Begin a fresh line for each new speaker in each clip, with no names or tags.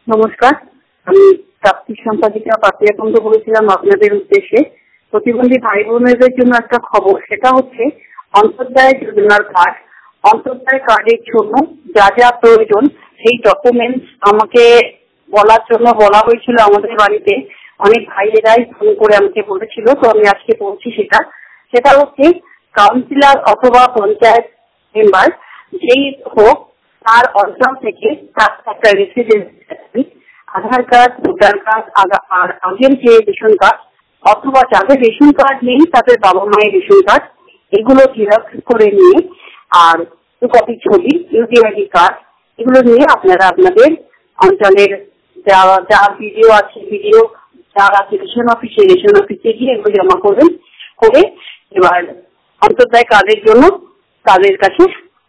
নমস্কার, আমি প্রাপ্তি সম্পাদিকা পাপিয়া কুন্দ বলেছিলাম আপনাদের উদ্দেশ্যে। প্রতিবন্ধী ভাই বোনেদের জন্য একটা খবর, সেটা হচ্ছে অন্তর্দয় যোজনার কার্ড। অন্তর্দয় কার্ডের জন্য যা যা প্রয়োজন সেই ডকুমেন্টস আমাকে বলার জন্য বলা হয়েছিল। আমাদের বাড়িতে অনেক ভাইয়েরাই ফোন করে আমাকে বলেছিল, তো আমি আজকে বলছি সেটা হচ্ছে কাউন্সিলর অথবা পঞ্চায়েত মেম্বার যেই হোক, তার অঞ্চল থেকে তার একটা residence, Aadhaar card, voter card, আর আগের যে রেশন কার্ড, অথবা যাদের রেশন কার্ড নেই তাদের বাবা মায়ের রেশন কার্ড, এগুলো জেরক্স করে নিয়ে, আর 2 কপি ছবি, ইউটিআইডি কার্ড, এগুলো নিয়ে আপনারা আপনাদের অঞ্চলের যা ভিডিও আছে, ভিডিও যার আছে রেশন অফিসে গিয়ে এগুলো জমা করবেন। করে এবার অন্তর্দয় কার্ডের জন্য তাদের কাছে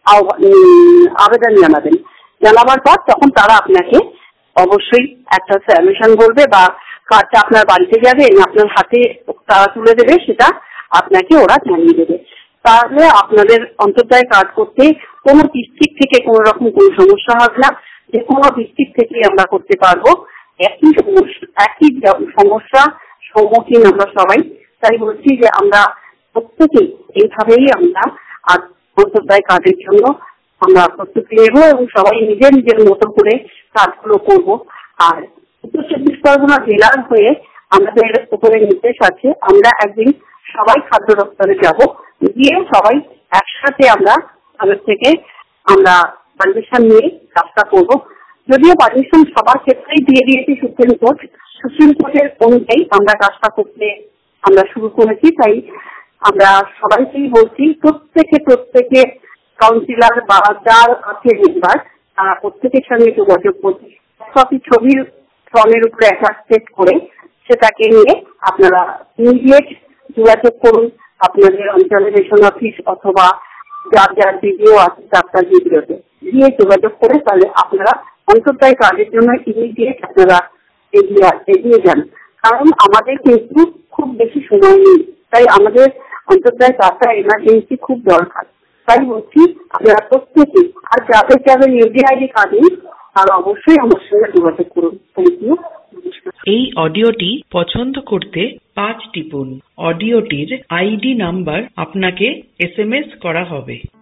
আবেদন জানাবার পর তখন তারা আপনাকে অবশ্যই একটা সাবমিশন বলবে, বা কার্ডটা আপনার বাড়িতে যাবে না আপনার হাতে তারা তুলে দেবে, সেটা আপনাকে ওরা জানিয়ে দেবে। তাহলে আপনাদের অন্তর্দয় কার্ড করতে কোনো ডিস্ট্রিক্ট থেকে কোনো রকম কোনো সমস্যা হবে না, যে কোনো ডিস্ট্রিক্ট থেকে আমরা করতে পারবো। একই সমস্যা সম্মুখীন আমরা সবাই। তাই বলছি যে আমরা প্রত্যেকেই এইভাবেই আমরা অন্তর্দয় কার্ডের জন্য আমরা প্রস্তুতি নেব এবং সবাই নিজের নিজের মতো করে কাজগুলো করব। আর উত্তর 24 পরগনা জেলার হয়ে আমাদের উপরে নির্দেশ আছে, আমরা একদিন সবাই খাদ্য দপ্তরে যাব, গিয়ে সবাই একসাথে আমরা তাদের থেকে আমরা পারমিশন নিয়ে কাজটা করবো। যদিও পারমিশন সবার ক্ষেত্রেই দিয়ে দিয়েছি সুপ্রিম কোর্টের অনুযায়ী আমরা কাজটা করতে আমরা শুরু করেছি। তাই আমরা সবাইকেই বলছি, প্রত্যেকে কাউন্সিলর বা যার আছে মেম্বার, তারা প্রত্যেকের সঙ্গে যোগাযোগ করছি। কপি ছবির ফর্মের উপরে অ্যাটাচ করে সেটাকে নিয়ে আপনারা ইমিডিয়েট যোগাযোগ করুন আপনাদের অঞ্চলের রেশন অফিস অথবা যার ভিডিও আছে ডাক্তার ভিডিওতে গিয়ে যোগাযোগ করে, তাহলে আপনারা অন্তর্দয় কার্ডের জন্য ইমিডিয়েট আপনারা এগিয়ে যান। কারণ আমাদের কিন্তু খুব বেশি সময় নেই, তাই আমাদের অন্তর্দয় কার্ডটা এমার্জেন্সি খুব দরকার। তাই বলছি আপনারা প্রত্যেকে, আর যাদের ইউডিআইডি কার্ড নেই তারা অবশ্যই আমার সঙ্গে যোগাযোগ করুন। Thank you.
এই অডিওটি পছন্দ করতে 5 টিপুন। অডিওটির আইডি নাম্বার আপনাকে SMS করা হবে।